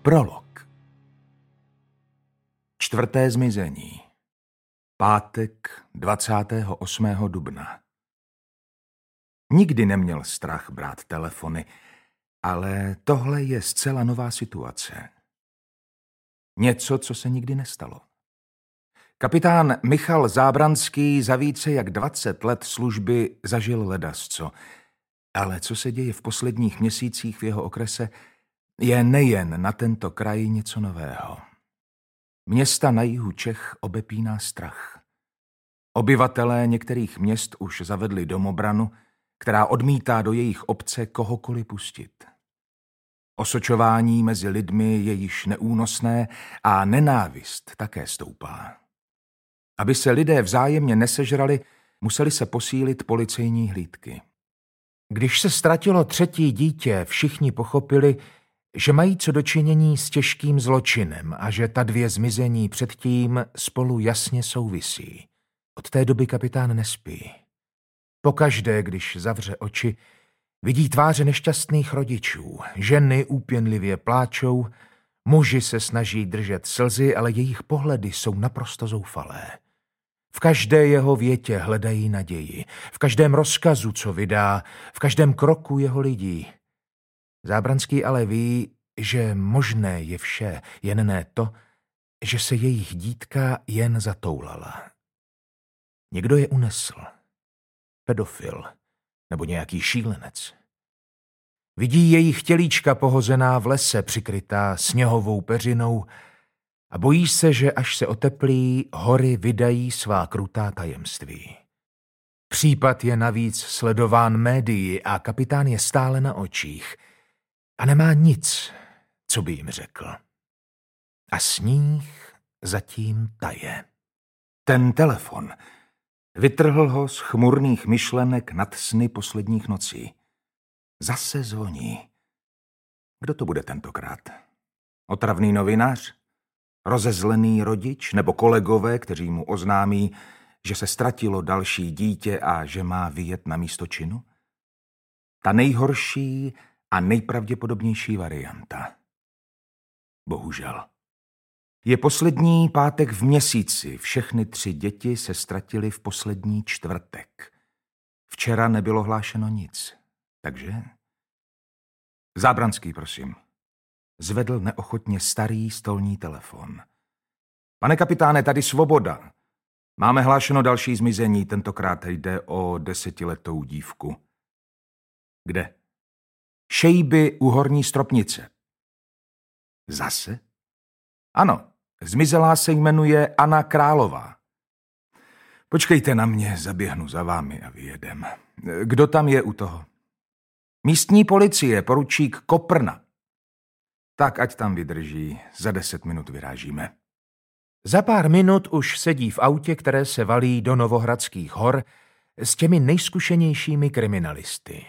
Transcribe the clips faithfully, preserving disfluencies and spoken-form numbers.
Prolog. Čtvrté zmizení. Pátek dvacátého osmého dubna. Nikdy neměl strach brát telefony, ale tohle je zcela nová situace. Něco, co se nikdy nestalo. Kapitán Michal Zábranský za více jak dvacet let služby zažil ledasco, ale co se děje v posledních měsících v jeho okrese, je nejen na tento kraj něco nového. Města na jihu Čech obepíná strach. Obyvatelé některých měst už zavedli domobranu, která odmítá do jejich obce kohokoliv pustit. Osočování mezi lidmi je již neúnosné a nenávist také stoupá. Aby se lidé vzájemně nesežrali, museli se posílit policejní hlídky. Když se ztratilo třetí dítě, všichni pochopili, že mají co dočinění s těžkým zločinem a že ta dvě zmizení předtím spolu jasně souvisí. Od té doby kapitán nespí. Pokaždé, když zavře oči, vidí tváře nešťastných rodičů. Ženy úpěnlivě pláčou, muži se snaží držet slzy, ale jejich pohledy jsou naprosto zoufalé. V každé jeho větě hledají naději, v každém rozkazu, co vydá, v každém kroku jeho lidí. Zábranský ale ví, že možné je vše, jen ne to, že se jejich dítka jen zatoulala. Někdo je unesl. Pedofil nebo nějaký šílenec. Vidí jejich tělíčka pohozená v lese, přikrytá sněhovou peřinou a bojí se, že až se oteplí, hory vydají svá krutá tajemství. Případ je navíc sledován médii a kapitán je stále na očích a nemá nic, co by jim řekl. A sníh zatím taje. Ten telefon vytrhl ho z chmurných myšlenek nad sny posledních nocí. Zase zvoní. Kdo to bude tentokrát? Otravný novinář? Rozezlený rodič? Nebo kolegové, kteří mu oznámí, že se ztratilo další dítě a že má vyjet na místo činu? Ta nejhorší a nejpravděpodobnější varianta. Bohužel. Je poslední pátek v měsíci. Všechny tři děti se ztratily v poslední čtvrtek. Včera nebylo hlášeno nic. Takže? Zábranský, prosím. Zvedl neochotně starý stolní telefon. Pane kapitáne, tady Svoboda. Máme hlášeno další zmizení, tentokrát jde o desetiletou dívku. Kde? Šejby u Horní Stropnice. Zase? Ano, zmizelá se jmenuje Anna Králová. Počkejte na mě, zaběhnu za vámi a vyjedem. Kdo tam je u toho? Místní policie, poručík Koprna. Tak ať tam vydrží, za deset minut vyrážíme. Za pár minut už sedí v autě, které se valí do Novohradských hor s těmi nejzkušenějšími kriminalisty.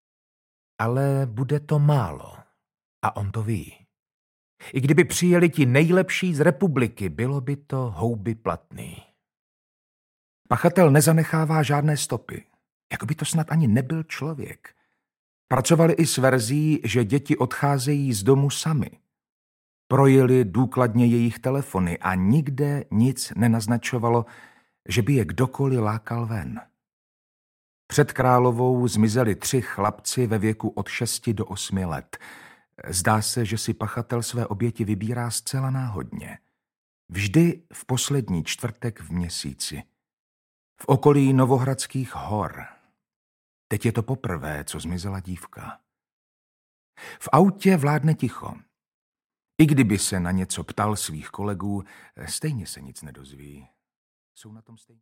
Ale bude to málo. A on to ví. I kdyby přijeli ti nejlepší z republiky, bylo by to houby platný. Pachatel nezanechává žádné stopy. Jako by to snad ani nebyl člověk. Pracovali i s verzí, že děti odcházejí z domu sami. Projeli důkladně jejich telefony a nikde nic nenaznačovalo, že by je kdokoliv lákal ven. Před Královou zmizeli tři chlapci ve věku od šesti do osmi let. Zdá se, že si pachatel své oběti vybírá zcela náhodně. Vždy v poslední čtvrtek v měsíci. V okolí Novohradských hor. Teď je to poprvé, co zmizela dívka. V autě vládne ticho. I kdyby se na něco ptal svých kolegů, stejně se nic nedozví. Jsou na tom stejně.